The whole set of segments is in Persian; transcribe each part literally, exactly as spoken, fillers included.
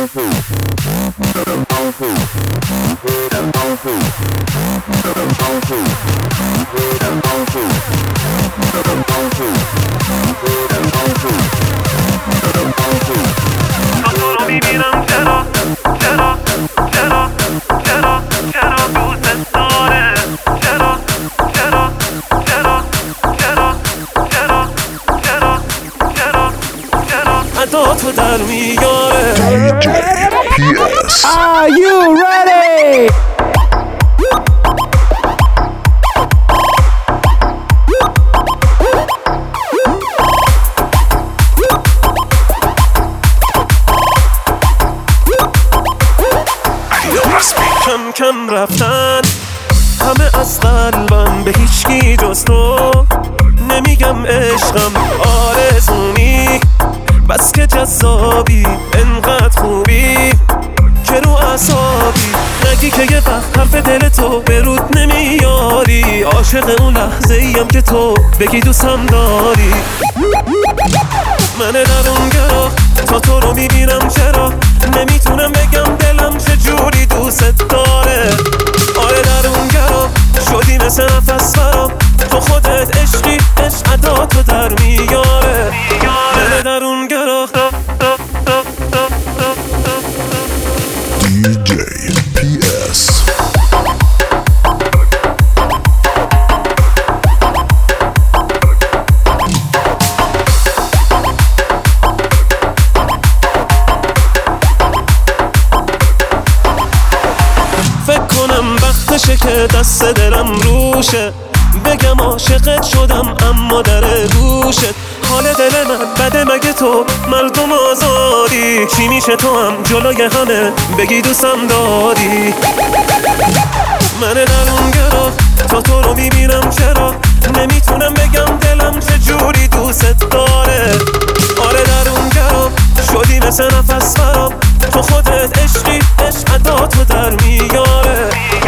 رو میبینم چرا چرا چرا چرا چرا دوست داره چرا چرا چرا چرا چرا چرا چرا چرا ادا تو در میاره دی جی پی اس. Are you ready? کم کم رفتن همه از قلبم به هیچکی جز تو نمیگم عشقم آرزونی بس که جذابی انقدر خوبی که رو اعصابی نگی که یه وقت حرف دل تو به رود نمیاری عاشق اون لحظه ایم که تو بگی دوستم داری من درونگرا تا تو رو میبینم چرا نمیتونم بگم دلم چجوری دوست داره آره درونگرا شدی مثل نفس برام تو خودت عشقی عشق ادا تو در میاره من درونگرا دی جی پی اس. فکر کنم وقتشه که دست دلم روشه بگم عاشقت شدم اما در گوشت حال دل من بده مگه تو مردم آزادی چی میشه تو هم جلوی همه بگی دوستم داری من درونگرا تا تو رو میبینم چرا نمیتونم بگم دلم چجوری دوست داره آره درونگرا شدی مثل نفس برام تو خودت عشقی عشق ادا تو در میاره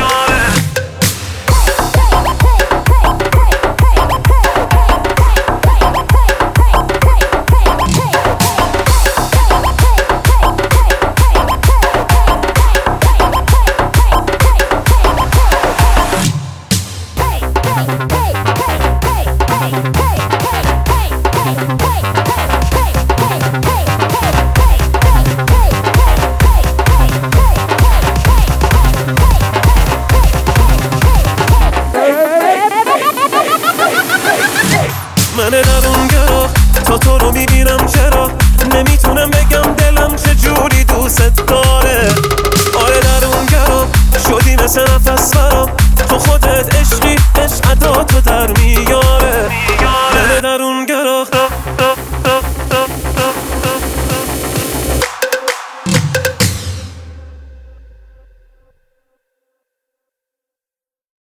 من درونگرا تا تو رو میبینم چرا نمیتونم بگم دلم چجوری دوست داره آره درونگرا شدی مثل نفس برام تو خودت عشقی